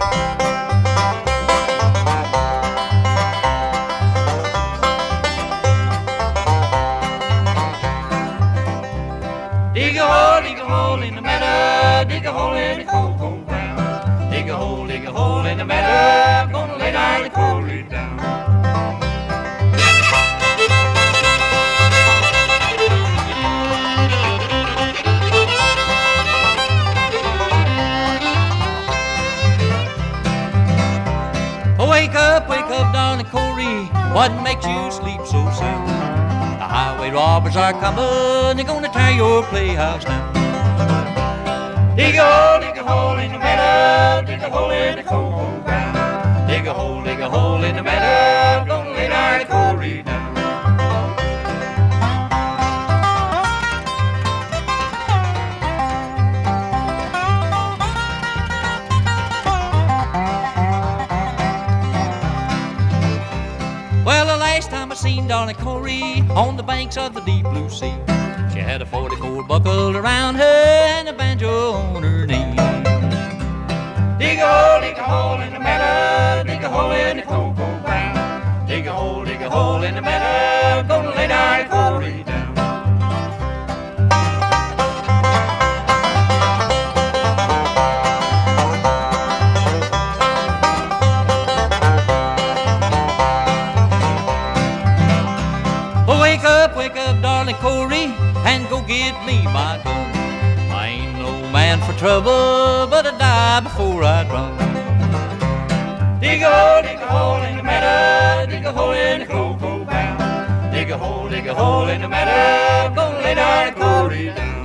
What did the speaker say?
Dig a hole in the meadow, dig a hole in the cocoa ground. Dig a hole in the meadow, I'm gonna lay down the Corey down. Wake up, darling Corey, what makes you sleep so sound? The highway robbers are coming, they're gonna tear your playhouse down. Dig a hole in the meadow, dig a hole in the cocoa ground. Dig a hole in the meadow, I'm gonna lay down the Corey down. Well, the last time I seen darling Corey on the banks of the deep blue sea, she had a 44 buckled around her and a banjo on her knee. Dig a hole in the meadow, dig a hole in the cocoa ground. Dig a hole in the meadow, I'm gonna lay down Corey down. Wake up, darling Corey, and go get me my gun. I ain't no man for trouble, but I'd die before I'd run. Dig a hole in the meadow, dig a hole in the cocoa ground. Dig a hole in the meadow, gonna lay down Corey down.